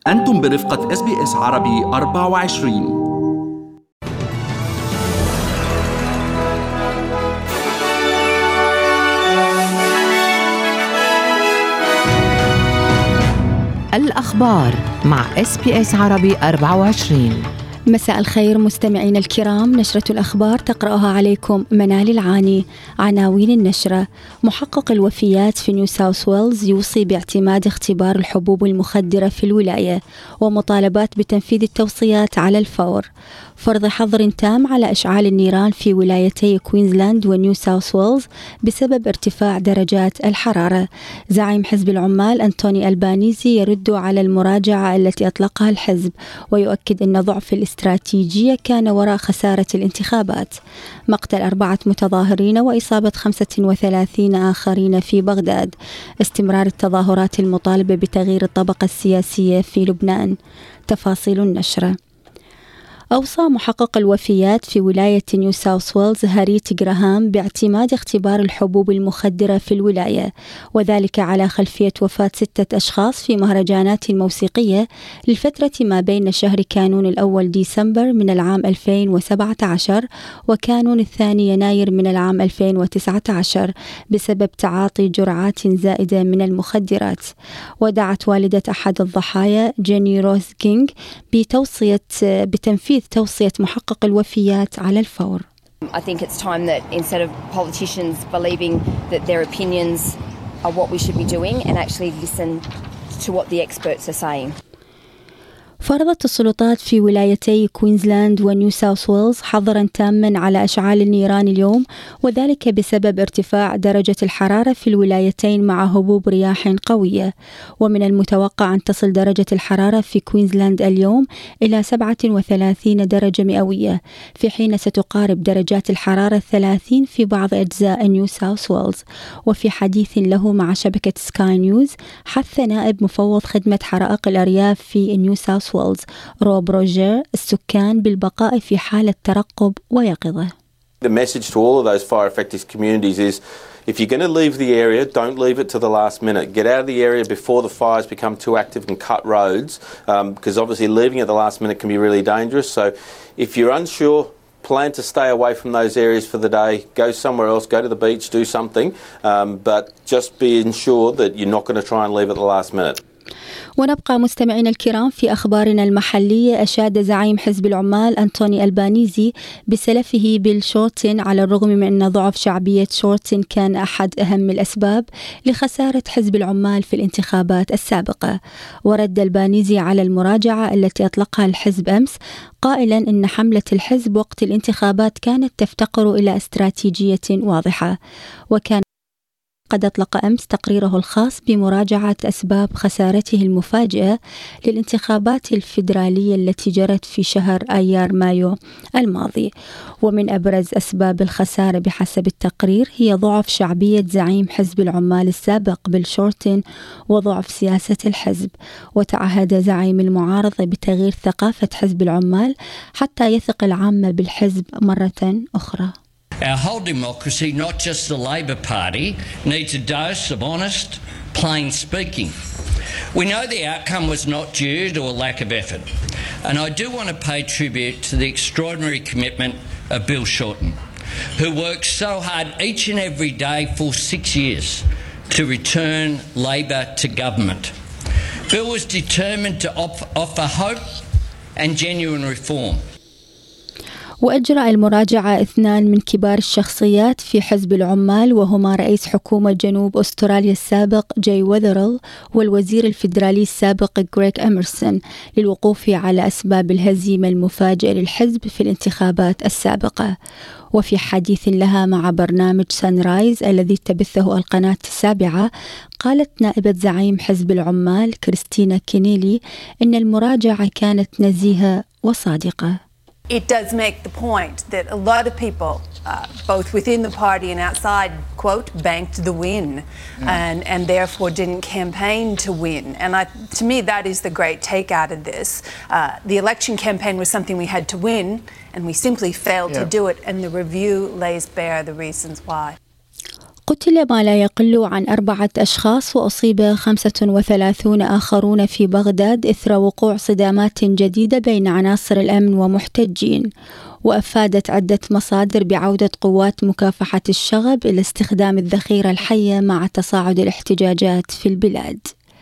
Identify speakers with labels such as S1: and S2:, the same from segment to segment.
S1: أنتم برفقة SBS عربي 24.
S2: الأخبار مع SBS عربي 24.
S3: مساء الخير مستمعين الكرام. نشرة الأخبار تقرأها عليكم منال العاني. عناوين النشرة: محقق الوفيات في نيو ساوث ويلز يوصي باعتماد اختبار الحبوب المخدرة في الولاية، ومطالبات بتنفيذ التوصيات على الفور. فرض حظر تام على إشعال النيران في ولايتي كوينزلاند ونيو ساوث ويلز بسبب ارتفاع درجات الحرارة. زعيم حزب العمال أنتوني ألبانيزي يرد على المراجعة التي أطلقها الحزب، ويؤكد أن ضعف الاستراتيجية كان وراء خسارة الانتخابات. مقتل 4 متظاهرين وإصابة 35 آخرين في بغداد. استمرار التظاهرات المطالبة بتغيير الطبقة السياسية في لبنان. تفاصيل النشرة: أوصى محقق الوفيات في ولاية نيو ساوث ويلز هاريت غراهام باعتماد اختبار الحبوب المخدرة في الولاية، وذلك على خلفية وفاة 6 أشخاص في مهرجانات موسيقية للفترة ما بين شهر كانون الأول ديسمبر من العام 2017 وكانون الثاني يناير من العام 2019 بسبب تعاطي جرعات زائدة من المخدرات. ودعت والدة أحد الضحايا جيني روز كينغ بتنفيذ توصية محقق الوفيات على الفور.
S4: I think it's time that instead of politicians believing that their opinions are what we should be doing and actually listen to what the experts are saying.
S3: فرضت السلطات في ولايتي كوينزلاند ونيو ساوث ويلز حظرا تاما على إشعال النيران اليوم، وذلك بسبب ارتفاع درجة الحرارة في الولايتين مع هبوب رياح قوية. ومن المتوقع أن تصل درجة الحرارة في كوينزلاند اليوم إلى 37 درجة مئوية، في حين ستقارب درجات الحرارة 30 في بعض أجزاء نيو ساوث ويلز. وفي حديث له مع شبكة سكاي نيوز، حث نائب مفوض خدمة حرائق الأرياف في نيو ساوث ويلز روب روجر السكان بالبقاء في حالة ترقب ويقظة.
S5: The message to all of those fire affected communities is if you're going to leave the area, don't leave it to the last minute. Get out of the area before the fires become too active and cut roads, because obviously leaving at the last minute can be really dangerous. So if you're unsure, plan to stay away from those areas for the day. Go somewhere else, go to the beach, do something, but just be ensured that you're not going to try and leave at the last minute.
S3: ونبقى مستمعين الكرام في أخبارنا المحلية. أشاد زعيم حزب العمال أنتوني ألبانيزي بسلفه بيل شورتن، على الرغم من أن ضعف شعبية شورتن كان أحد أهم الأسباب لخسارة حزب العمال في الانتخابات السابقة. ورد ألبانيزي على المراجعة التي أطلقها الحزب أمس، قائلا إن حملة الحزب وقت الانتخابات كانت تفتقر إلى استراتيجية واضحة. وكان قد أطلق أمس تقريره الخاص بمراجعة أسباب خسارته المفاجئة للانتخابات الفيدرالية التي جرت في شهر أيار مايو الماضي. ومن أبرز أسباب الخسارة بحسب التقرير هي ضعف شعبية زعيم حزب العمال السابق بيل شورتن وضعف سياسة الحزب. وتعهد زعيم المعارضة بتغيير ثقافة حزب العمال حتى يثق العامة بالحزب مرة أخرى.
S6: Our whole democracy, not just the Labor Party, needs a dose of honest, plain speaking. We know the outcome was not due to a lack of effort, and I do want to pay tribute to the extraordinary commitment of Bill Shorten, who worked so hard each and every day for 6 years to return Labor to government. Bill was determined to offer hope and genuine reform.
S3: وأجرى المراجعة 2 من كبار الشخصيات في حزب العمال، وهما رئيس حكومة جنوب أستراليا السابق جاي ويذرل والوزير الفيدرالي السابق غريغ أميرسون، للوقوف على أسباب الهزيمة المفاجئة للحزب في الانتخابات السابقة. وفي حديث لها مع برنامج سانرايز الذي تبثه القناة 7، قالت نائبة زعيم حزب العمال كريستينا كينيلي إن المراجعة كانت نزيهة وصادقة.
S7: It does make the point that a lot of people, both within the party and outside, quote, banked the win and therefore didn't campaign to win. And to me, that is the great take out of this. The election campaign was something we had to win, and we simply failed to do it, and the review lays bare the reasons why.
S3: قتل ما لا يقل عن 4 أشخاص وأصيب 35 آخرون في بغداد إثر وقوع صدامات جديدة بين عناصر الأمن ومحتجين. وأفادت عدة مصادر بعودة قوات مكافحة الشغب إلى استخدام الذخيرة الحية مع تصاعد الاحتجاجات في البلاد.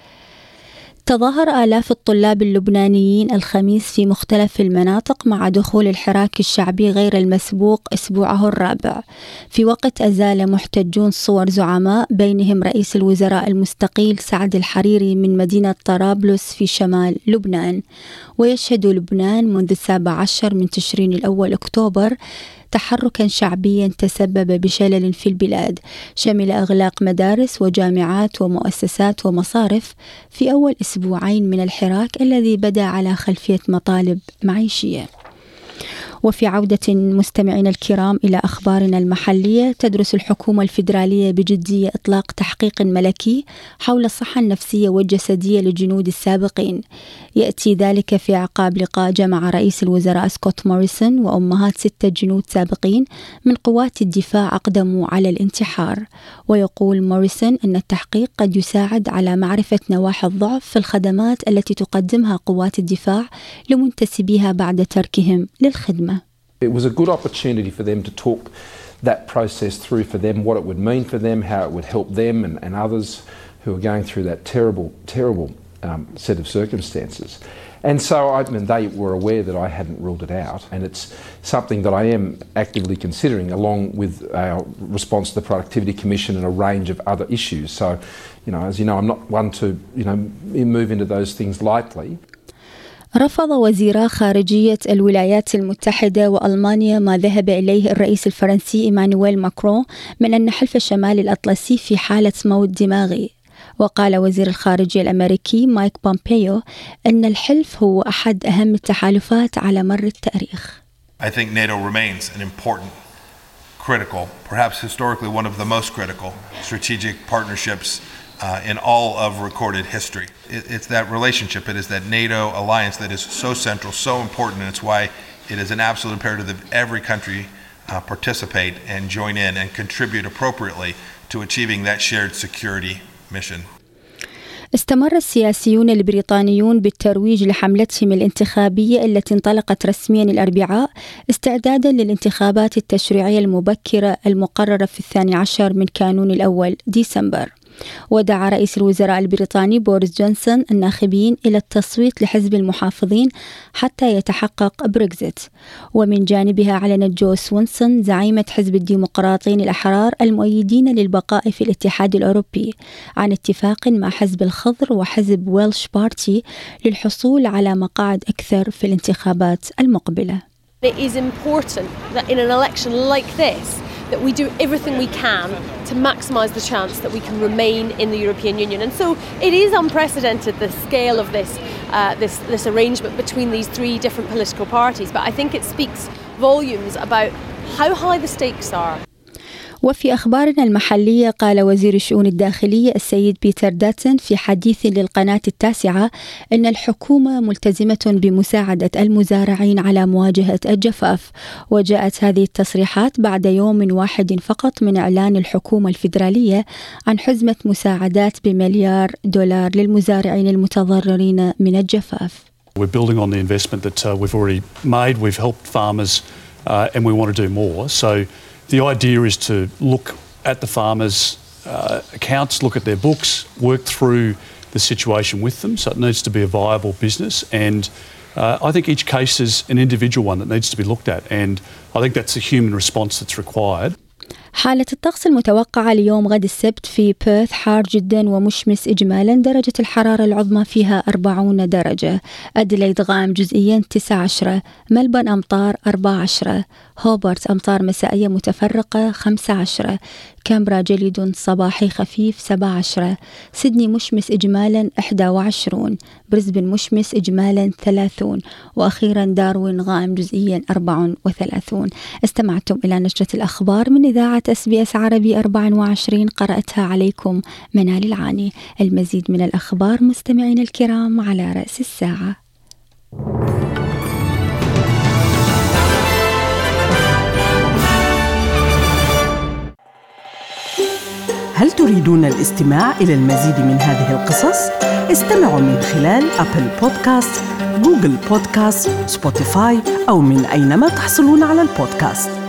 S3: تظاهر آلاف الطلاب اللبنانيين الخميس في مختلف المناطق مع دخول الحراك الشعبي غير المسبوق أسبوعه الرابع، في وقت أزال محتجون صور زعماء بينهم رئيس الوزراء المستقيل سعد الحريري من مدينة طرابلس في شمال لبنان. ويشهد لبنان منذ 17 من تشرين الأول أكتوبر تحركا شعبيا تسبب بشلل في البلاد، شمل إغلاق مدارس وجامعات ومؤسسات ومصارف في أول أسبوعين من الحراك الذي بدأ على خلفية مطالب معيشية. وفي عودة مستمعينا الكرام إلى أخبارنا المحلية، تدرس الحكومة الفيدرالية بجدية إطلاق تحقيق ملكي حول الصحة النفسية والجسدية للجنود السابقين. يأتي ذلك في أعقاب لقاء جمع رئيس الوزراء سكوت موريسون وأمهات 6 جنود سابقين من قوات الدفاع أقدموا على الانتحار. ويقول موريسون أن التحقيق قد يساعد على معرفة نواحي الضعف في الخدمات التي تقدمها قوات الدفاع لمنتسبيها بعد تركهم للخدمة.
S8: It was a good opportunity for them to talk that process through for them, what it would mean for them, how it would help them and others who are going through that terrible set of circumstances. And so they were aware that I hadn't ruled it out, and it's something that I am actively considering along with our response to the Productivity Commission and a range of other issues. So, as you know, I'm not one to, move into those things lightly.
S3: رفض وزيرا خارجية الولايات المتحدة وألمانيا ما ذهب إليه الرئيس الفرنسي إيمانويل ماكرون من أن حلف الشمال الأطلسي في حالة موت دماغي. وقال وزير الخارجية الأمريكي مايك بومبيو أن الحلف هو أحد أهم التحالفات على مر التاريخ.
S9: I think NATO remains an important, critical, perhaps historically one of the most critical strategic partnerships in all of recorded history. It's that relationship, it is that NATO alliance that is so central, so important, and it's why it is an absolute imperative that every country participate and join in and contribute appropriately to achieving that shared security mission.
S3: استمر السياسيون البريطانيون بالترويج لحملتهم الانتخابية التي انطلقت رسميا الأربعاء استعدادا للانتخابات التشريعية المبكرة المقررة في 12 من كانون الأول ديسمبر. ودعا رئيس الوزراء البريطاني بوريس جونسون الناخبين إلى التصويت لحزب المحافظين حتى يتحقق بريكزيت. ومن جانبها أعلنت جو سوينسون زعيمة حزب الديمقراطيين الأحرار المؤيدين للبقاء في الاتحاد الأوروبي عن اتفاق مع حزب الخضر وحزب ويلش بارتي للحصول على مقاعد أكثر في الانتخابات المقبلة.
S10: It is important that in an election like this that we do everything we can to maximise the chance that we can remain in the European Union. And so it is unprecedented, the scale of this arrangement between these 3 different political parties. But I think it speaks volumes about how high the stakes are.
S3: وفي أخبارنا المحلية، قال وزير الشؤون الداخلية السيد بيتر داتن في حديث للقناة 9 أن الحكومة ملتزمة بمساعدة المزارعين على مواجهة الجفاف. وجاءت هذه التصريحات بعد يوم واحد فقط من إعلان الحكومة الفيدرالية عن حزمة مساعدات ب$1 مليار للمزارعين المتضررين من الجفاف.
S11: We're building on the investment that we've already made. We've helped farmers and we want to do more. So the idea is to look at the farmers' accounts, look at their books, work through the situation with them. So it needs to be a viable business. And I think each case is an individual one that needs to be looked at. And I think that's a human response that's required.
S3: حالة الطقس المتوقعة ليوم غد السبت في بيرث حار جدا ومشمس إجمالا، درجة الحرارة العظمى فيها 40 درجة. أديلايد غائم جزئيا 19، ملبورن أمطار 14، هوبرت أمطار مسائية متفرقة 15، كامبرا جليد صباحي خفيف 17، سيدني مشمس إجمالا 21، بريسبن مشمس إجمالا 30، وأخيرا داروين غائم جزئيا 34. استمعتم إلى نشرة الأخبار من إذاعة SBS عربي 24، قرأتها عليكم منال العاني. المزيد من الأخبار مستمعين الكرام على رأس الساعة.
S12: هل تريدون الاستماع إلى المزيد من هذه القصص؟ استمعوا من خلال أبل بودكاست، جوجل بودكاست، سبوتيفاي أو من أينما تحصلون على البودكاست.